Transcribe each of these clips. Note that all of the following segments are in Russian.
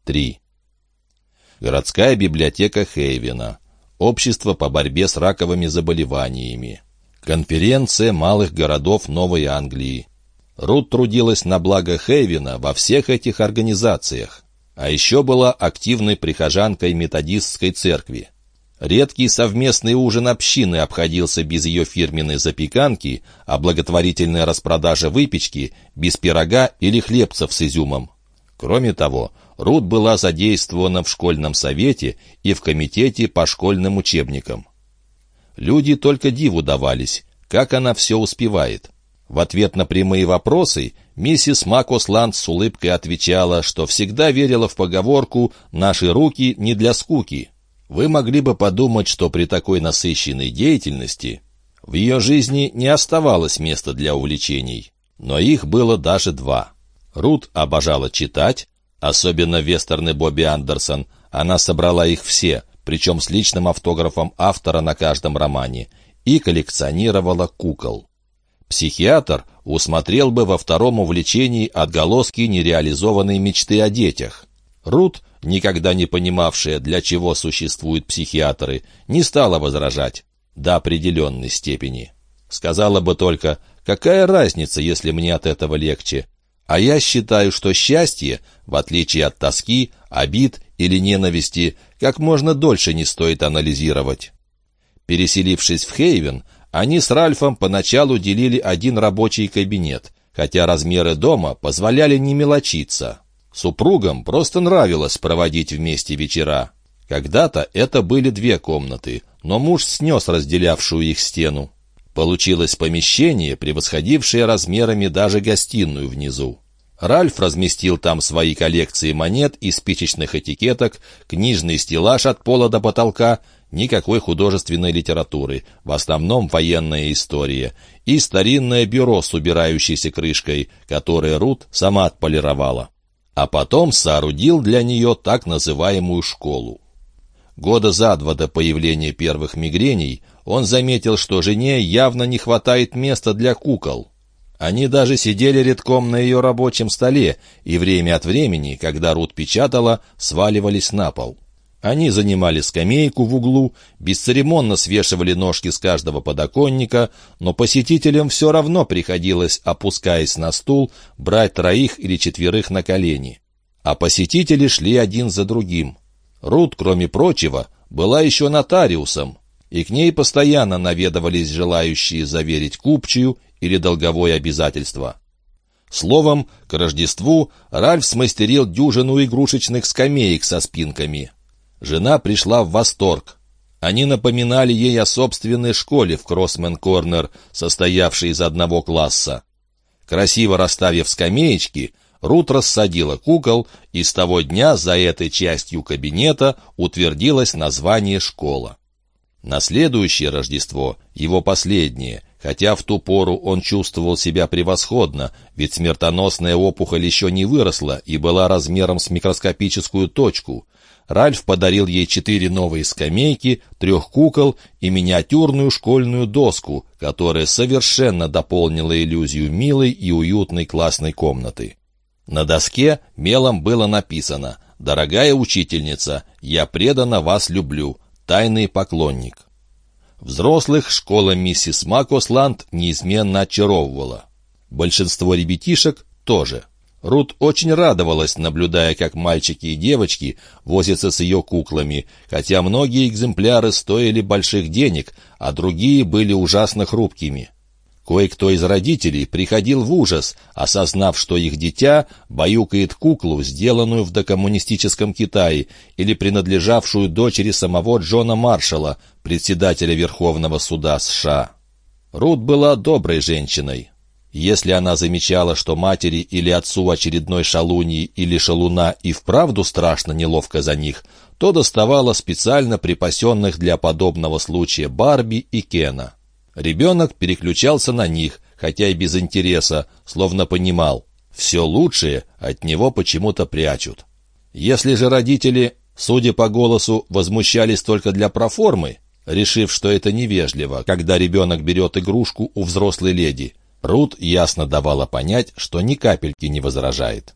3. Городская библиотека Хейвена. Общество по борьбе с раковыми заболеваниями. Конференция малых городов Новой Англии. Рут трудилась на благо Хейвена во всех этих организациях, а еще была активной прихожанкой методистской церкви. Редкий совместный ужин общины обходился без ее фирменной запеканки, а благотворительная распродажа выпечки без пирога или хлебцев с изюмом. Кроме того, Рут была задействована в школьном совете и в комитете по школьным учебникам. Люди только диву давались, как она все успевает. В ответ на прямые вопросы миссис Макосланд с улыбкой отвечала, что всегда верила в поговорку «наши руки не для скуки». Вы могли бы подумать, что при такой насыщенной деятельности в ее жизни не оставалось места для увлечений. Но их было даже два. Рут обожала читать, особенно вестерны Бобби Андерсон. Она собрала их все, причем с личным автографом автора на каждом романе, и коллекционировала кукол. Психиатр усмотрел бы во втором увлечении отголоски нереализованной мечты о детях. Рут, никогда не понимавшая, для чего существуют психиатры, не стала возражать до определенной степени. Сказала бы только: «Какая разница, если мне от этого легче? А я считаю, что счастье, в отличие от тоски, обид или ненависти, как можно дольше не стоит анализировать». Переселившись в Хейвен, они с Ральфом поначалу делили один рабочий кабинет, хотя размеры дома позволяли не мелочиться. Супругам просто нравилось проводить вместе вечера. Когда-то это были 2 комнаты, но муж снес разделявшую их стену. Получилось помещение, превосходившее размерами даже гостиную внизу. Ральф разместил там свои коллекции монет и спичечных этикеток, книжный стеллаж от пола до потолка, никакой художественной литературы, в основном военная история, и старинное бюро с убирающейся крышкой, которое Рут сама отполировала. А потом соорудил для нее так называемую школу. Года за 2 до появления первых мигрений он заметил, что жене явно не хватает места для кукол. Они даже сидели редком на ее рабочем столе и время от времени, когда Рут печатала, сваливались на пол. Они занимали скамейку в углу, бесцеремонно свешивали ножки с каждого подоконника, но посетителям все равно приходилось, опускаясь на стул, брать 3 или 4 на колени. А посетители шли один за другим. Рут, кроме прочего, была еще нотариусом, и к ней постоянно наведывались желающие заверить купчую или долговое обязательство. Словом, к Рождеству Ральф смастерил дюжину игрушечных скамеек со спинками. Жена пришла в восторг. Они напоминали ей о собственной школе в Кроссмен-Корнер, состоявшей из одного класса. Красиво расставив скамеечки, Рут рассадила кукол, и с того дня за этой частью кабинета утвердилось название «школа». На следующее Рождество, его последнее, хотя в ту пору он чувствовал себя превосходно, ведь смертоносная опухоль еще не выросла и была размером с микроскопическую точку, Ральф подарил ей 4 новые скамейки, 3 кукол и миниатюрную школьную доску, которая совершенно дополнила иллюзию милой и уютной классной комнаты. На доске мелом было написано: «Дорогая учительница, я преданно вас люблю. Тайный поклонник». Взрослых школа миссис Макосланд неизменно очаровывала. Большинство ребятишек тоже. Рут очень радовалась, наблюдая, как мальчики и девочки возятся с ее куклами, хотя многие экземпляры стоили больших денег, а другие были ужасно хрупкими. Кое-кто из родителей приходил в ужас, осознав, что их дитя баюкает куклу, сделанную в докоммунистическом Китае или принадлежавшую дочери самого Джона Маршалла, председателя Верховного суда США. Рут была доброй женщиной. Если она замечала, что матери или отцу очередной шалуньи или шалуна и вправду страшно неловко за них, то доставала специально припасенных для подобного случая Барби и Кена. Ребенок переключался на них, хотя и без интереса, словно понимал, все лучшее от него почему-то прячут. Если же родители, судя по голосу, возмущались только для проформы, решив, что это невежливо, когда ребенок берет игрушку у взрослой леди, Рут ясно давала понять, что ни капельки не возражает.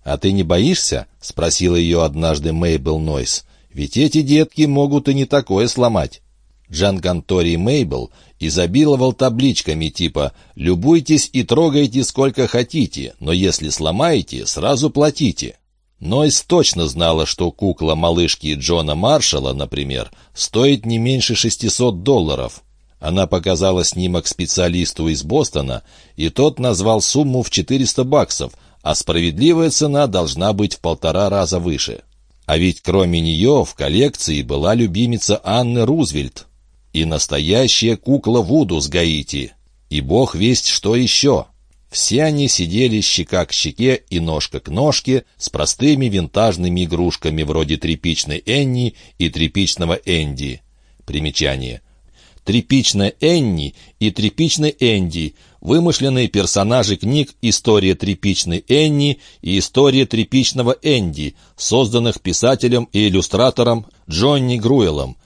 «А ты не боишься?» — спросила ее однажды Мейбл Нойс. «Ведь эти детки могут и не такое сломать». Джанкантори Мейбл изобиловал табличками типа «Любуйтесь и трогайте сколько хотите, но если сломаете, сразу платите». Нойс точно знала, что кукла малышки Джона Маршалла, например, стоит не меньше $600. Она показала снимок специалисту из Бостона, и тот назвал сумму в $400, а справедливая цена должна быть в 1,5 раза выше. А ведь кроме нее в коллекции была любимица Анны Рузвельт и настоящая кукла Вуду с Гаити, и бог весть что еще. Все они сидели щека к щеке и ножка к ножке с простыми винтажными игрушками вроде тряпичной Энни и тряпичного Энди. Примечание. Тряпичная Энни и тряпичный Энди – вымышленные персонажи книг «История тряпичной Энни» и «История тряпичного Энди», созданных писателем и иллюстратором Джонни Груэлом,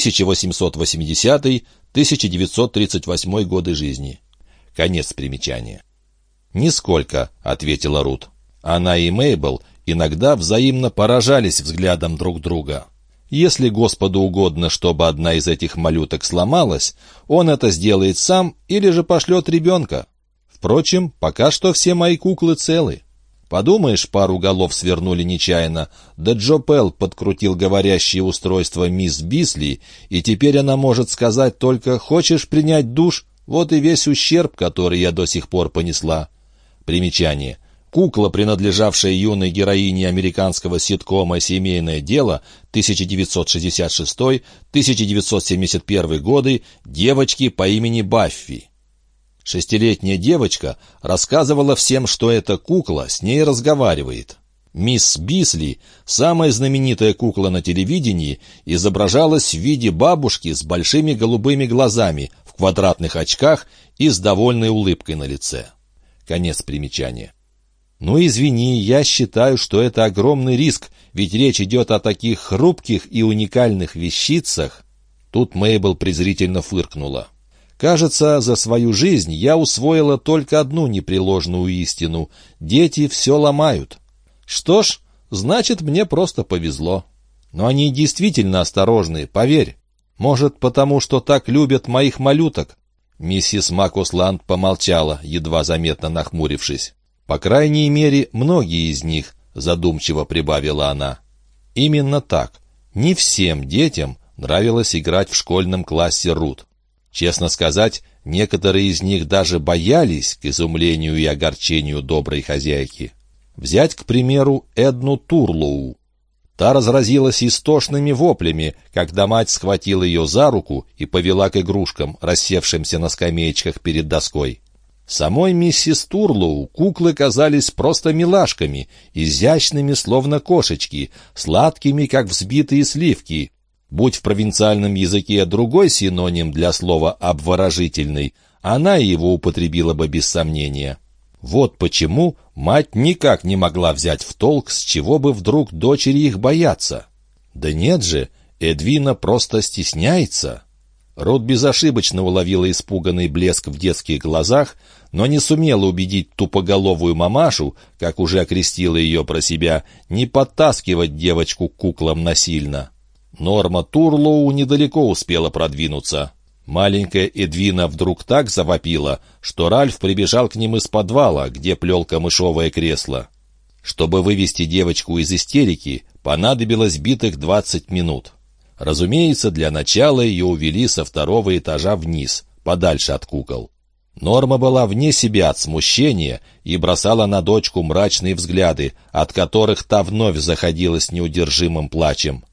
1880-1938 годы жизни. Конец примечания. «Нисколько», — ответила Рут. Она и Мейбл иногда взаимно поражались взглядом друг друга. Если Господу угодно, чтобы одна из этих малюток сломалась, он это сделает сам или же пошлет ребенка. Впрочем, пока что все мои куклы целы. Подумаешь, пару голов свернули нечаянно, да Джо Пелл подкрутил говорящее устройство мисс Бисли, и теперь она может сказать только «хочешь принять душ?» Вот и весь ущерб, который я до сих пор понесла. Примечание. Кукла, принадлежавшая юной героине американского ситкома «Семейное дело» 1966-1971 годы, девочки по имени Баффи. Шестилетняя девочка рассказывала всем, что эта кукла с ней разговаривает. Мисс Бисли, самая знаменитая кукла на телевидении, изображалась в виде бабушки с большими голубыми глазами, в квадратных очках и с довольной улыбкой на лице. Конец примечания. «Ну, извини, я считаю, что это огромный риск, ведь речь идет о таких хрупких и уникальных вещицах». Тут Мейбл презрительно фыркнула. «Кажется, за свою жизнь я усвоила только одну непреложную истину. Дети все ломают. Что ж, значит, мне просто повезло. Но они действительно осторожны, поверь. Может, потому что так любят моих малюток?» Миссис Макусланд помолчала, едва заметно нахмурившись. «По крайней мере, многие из них», — задумчиво прибавила она. Именно так. Не всем детям нравилось играть в школьном классе Рут. Честно сказать, некоторые из них даже боялись, к изумлению и огорчению доброй хозяйки. Взять, к примеру, Эдну Турлоу. Та разразилась истошными воплями, когда мать схватила ее за руку и повела к игрушкам, рассевшимся на скамеечках перед доской. Самой миссис Турлоу куклы казались просто милашками, изящными, словно кошечки, сладкими, как взбитые сливки. Будь в провинциальном языке другой синоним для слова «обворожительный», она его употребила бы без сомнения. Вот почему мать никак не могла взять в толк, с чего бы вдруг дочери их бояться. Да нет же, Эдвина просто стесняется. Рут безошибочно уловила испуганный блеск в детских глазах, но не сумела убедить тупоголовую мамашу, как уже окрестила ее про себя, не подтаскивать девочку к куклам насильно. Норма Турлоу недалеко успела продвинуться. Маленькая Эдвина вдруг так завопила, что Ральф прибежал к ним из подвала, где плел камышовое кресло. Чтобы вывести девочку из истерики, понадобилось битых 20 минут. Разумеется, для начала ее увели со 2-го этажа вниз, подальше от кукол. Норма была вне себя от смущения и бросала на дочку мрачные взгляды, от которых та вновь заходилась неудержимым плачем.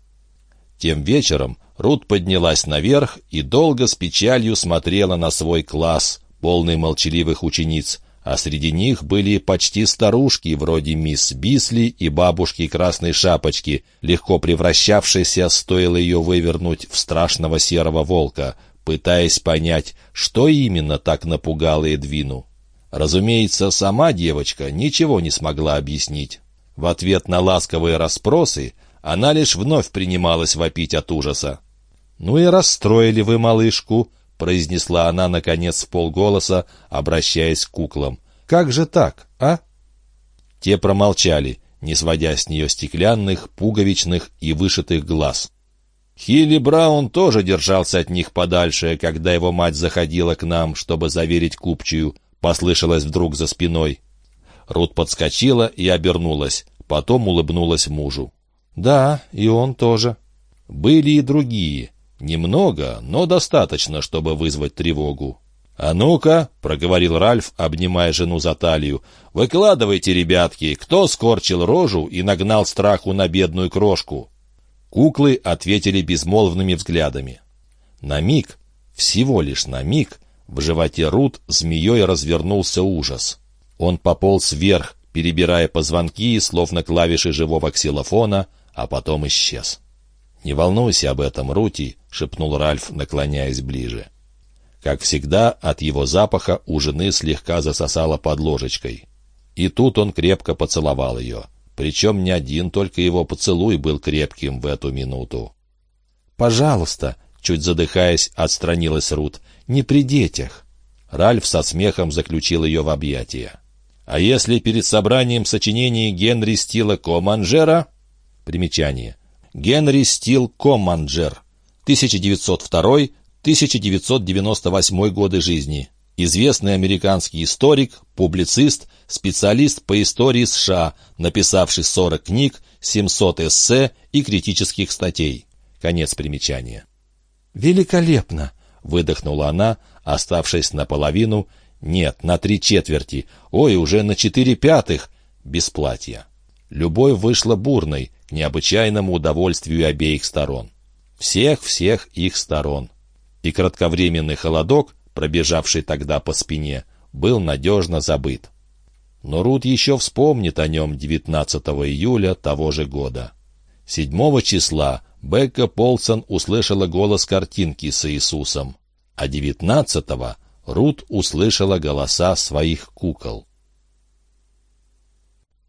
Тем вечером Рут поднялась наверх и долго с печалью смотрела на свой класс, полный молчаливых учениц, а среди них были почти старушки, вроде мисс Бисли и бабушки Красной Шапочки, легко превращавшейся, стоило ее вывернуть, в страшного серого волка, пытаясь понять, что именно так напугало Эдвину. Разумеется, сама девочка ничего не смогла объяснить. В ответ на ласковые расспросы она лишь вновь принималась вопить от ужаса. «Ну и расстроили вы малышку», — произнесла она, наконец, вполголоса, обращаясь к куклам. «Как же так, а?» Те промолчали. не сводя с нее стеклянных, пуговичных и вышитых глаз. Хилли Браун тоже держался от них подальше, когда его мать заходила к нам, чтобы заверить купчую, послышалось вдруг за спиной. Рут подскочила и обернулась, потом улыбнулась мужу. «Да, и он тоже». Были и другие. Немного, но достаточно, чтобы вызвать тревогу. «А ну-ка», — проговорил Ральф, обнимая жену за талию, — «выкладывайте, ребятки, кто скорчил рожу и нагнал страху на бедную крошку?» Куклы ответили безмолвными взглядами. На миг, всего лишь на миг, в животе Рут змеей развернулся ужас. Он пополз вверх, перебирая позвонки, словно клавиши живого ксилофона, а потом исчез. «Не волнуйся об этом, Рути», — шепнул Ральф, наклоняясь ближе. Как всегда, от его запаха у жены слегка засосало под ложечкой. И тут он крепко поцеловал ее. Причем не один только его поцелуй был крепким в эту минуту. «Пожалуйста», — чуть задыхаясь, отстранилась Рут, — «не при детях». Ральф со смехом заключил ее в объятия. «А если перед собранием сочинений Генри Стила Команджера?» Примечание. Генри Стил Команджер, 1902-1998 годы жизни. Известный американский историк, публицист, специалист по истории США, написавший 40 книг, 700 эссе и критических статей. Конец примечания. «Великолепно!» — выдохнула она, оставшись наполовину, нет, на 3/4, ой, уже на 4/5, без платья. Любовь вышла бурной, к необычайному удовольствию обеих сторон. Всех их сторон. И кратковременный холодок, пробежавший тогда по спине, был надежно забыт. Но Рут еще вспомнит о нем 19 июля того же года. 7 числа Бекка Полсон услышала голос картинки с Иисусом, а 19-го Рут услышала голоса своих кукол.